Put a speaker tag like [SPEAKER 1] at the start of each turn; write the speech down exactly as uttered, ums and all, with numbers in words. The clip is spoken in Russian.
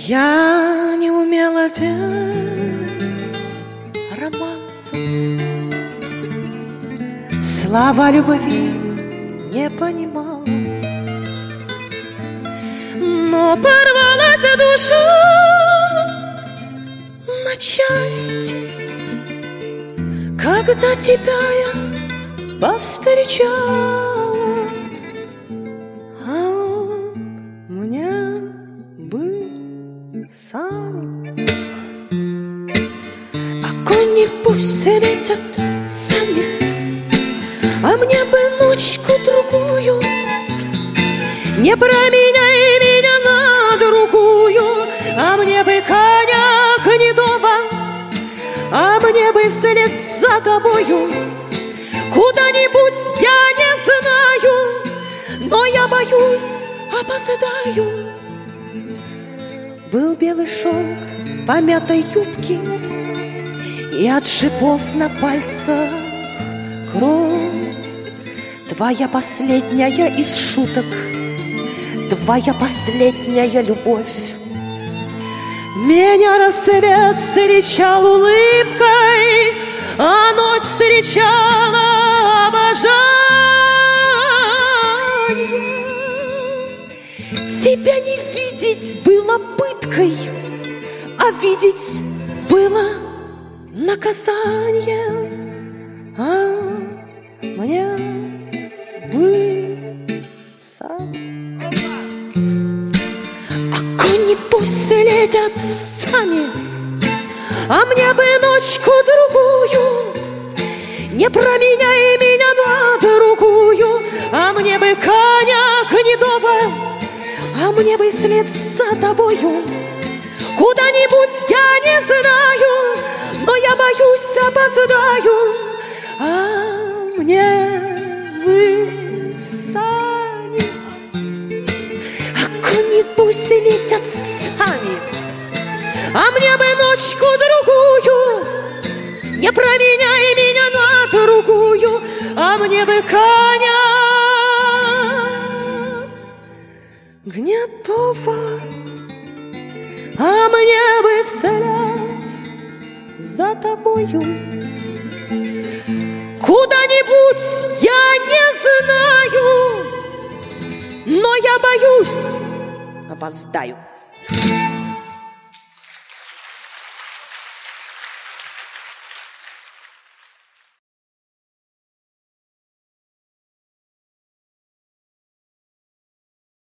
[SPEAKER 1] Я не умела петь романсов, слова любви не понимала, но порвалась душа на части, когда тебя я повстречала. А мне бы сами, а кони пусть летят сами, а мне бы ночку-другую, не променяй меня на другую, а мне бы коня гнедого, а мне бы вслед за тобою куда-нибудь, я не знаю, но я боюсь, опоздаю. Был белый шелк помятой юбки, и от шипов на пальцах кровь. Твоя последняя из шуток, твоя последняя любовь. Меня рассвет встречал улыбкой, а ночь встречала обожанием. Тебя не видеть было пыткой, а видеть было наказанием. А мне бы сам. А кони пусть летят сами, а мне бы ночку-другую, не променяй меня на другую, а мне бы коня гнедого, а мне бы след за тобою куда-нибудь, я не знаю, но я боюсь, опоздаю. А мне бы сами, а кони пусть летят сами, а мне бы ночку-другую, не променяй меня на другую, а мне бы коня гнедого, а мне бы вслед за тобою куда-нибудь, я не знаю, но я боюсь, опоздаю.